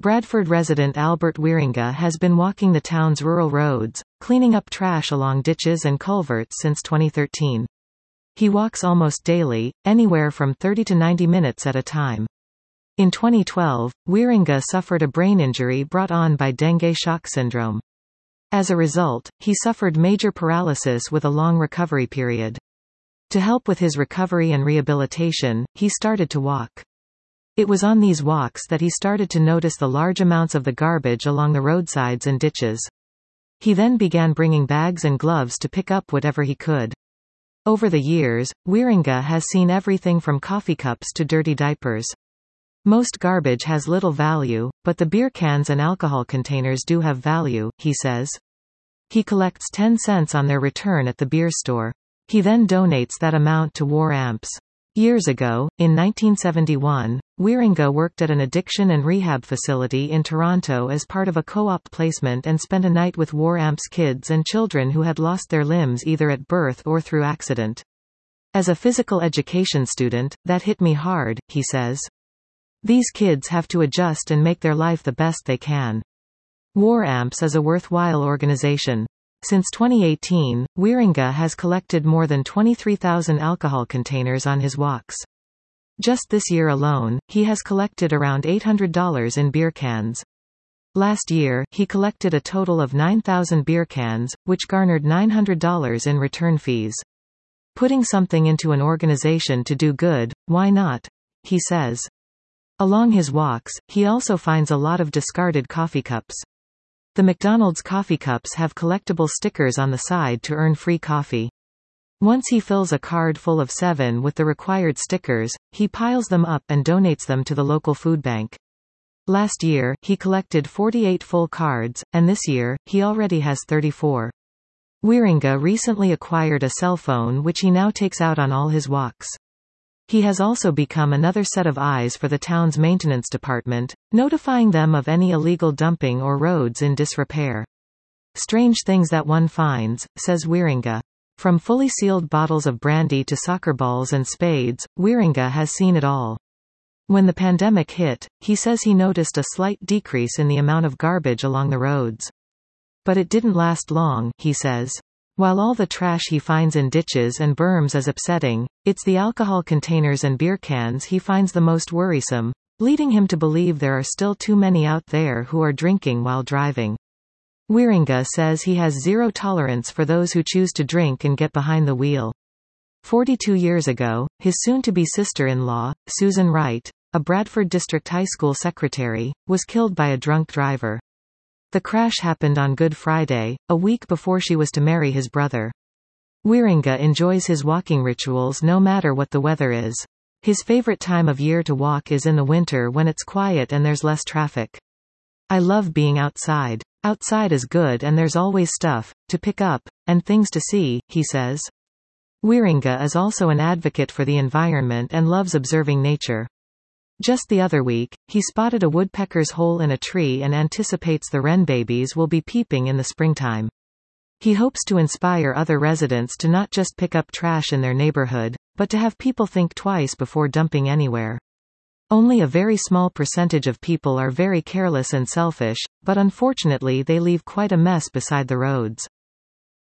Bradford resident Albert Wieringa has been walking the town's rural roads, cleaning up trash along ditches and culverts since 2013. He walks almost daily, anywhere from 30 to 90 minutes at a time. In 2012, Wieringa suffered a brain injury brought on by dengue shock syndrome. As a result, he suffered major paralysis with a long recovery period. To help with his recovery and rehabilitation, he started to walk. It was on these walks that he started to notice the large amounts of the garbage along the roadsides and ditches. He then began bringing bags and gloves to pick up whatever he could. Over the years, Wieringa has seen everything from coffee cups to dirty diapers. Most garbage has little value, but the beer cans and alcohol containers do have value, he says. He collects 10 cents on their return at the beer store. He then donates that amount to War Amps. Years ago, in 1971, Wieringa worked at an addiction and rehab facility in Toronto as part of a co-op placement and spent a night with War Amps kids and children who had lost their limbs either at birth or through accident. As a physical education student, that hit me hard, he says. These kids have to adjust and make their life the best they can. War Amps is a worthwhile organization. Since 2018, Wieringa has collected more than 23,000 alcohol containers on his walks. Just this year alone, he has collected around $800 in beer cans. Last year, he collected a total of 9,000 beer cans, which garnered $900 in return fees. Putting something into an organization to do good, why not? He says. Along his walks, he also finds a lot of discarded coffee cups. The McDonald's coffee cups have collectible stickers on the side to earn free coffee. Once he fills a card full of 7 with the required stickers, he piles them up and donates them to the local food bank. Last year, he collected 48 full cards, and this year, he already has 34. Wieringa recently acquired a cell phone which he now takes out on all his walks. He has also become another set of eyes for the town's maintenance department, notifying them of any illegal dumping or roads in disrepair. Strange things that one finds, says Wieringa. From fully sealed bottles of brandy to soccer balls and spades, Wieringa has seen it all. When the pandemic hit, he says he noticed a slight decrease in the amount of garbage along the roads. But it didn't last long, he says. While all the trash he finds in ditches and berms is upsetting, it's the alcohol containers and beer cans he finds the most worrisome, leading him to believe there are still too many out there who are drinking while driving. Wieringa says he has zero tolerance for those who choose to drink and get behind the wheel. 42 years ago, his soon-to-be sister-in-law, Susan Wright, a Bradford District High School secretary, was killed by a drunk driver. The crash happened on Good Friday, a week before she was to marry his brother. Wieringa enjoys his walking rituals no matter what the weather is. His favorite time of year to walk is in the winter when it's quiet and there's less traffic. I love being outside. Outside is good and there's always stuff to pick up, and things to see, he says. Wieringa is also an advocate for the environment and loves observing nature. Just the other week, he spotted a woodpecker's hole in a tree and anticipates the wren babies will be peeping in the springtime. He hopes to inspire other residents to not just pick up trash in their neighborhood, but to have people think twice before dumping anywhere. Only a very small percentage of people are very careless and selfish, but unfortunately they leave quite a mess beside the roads.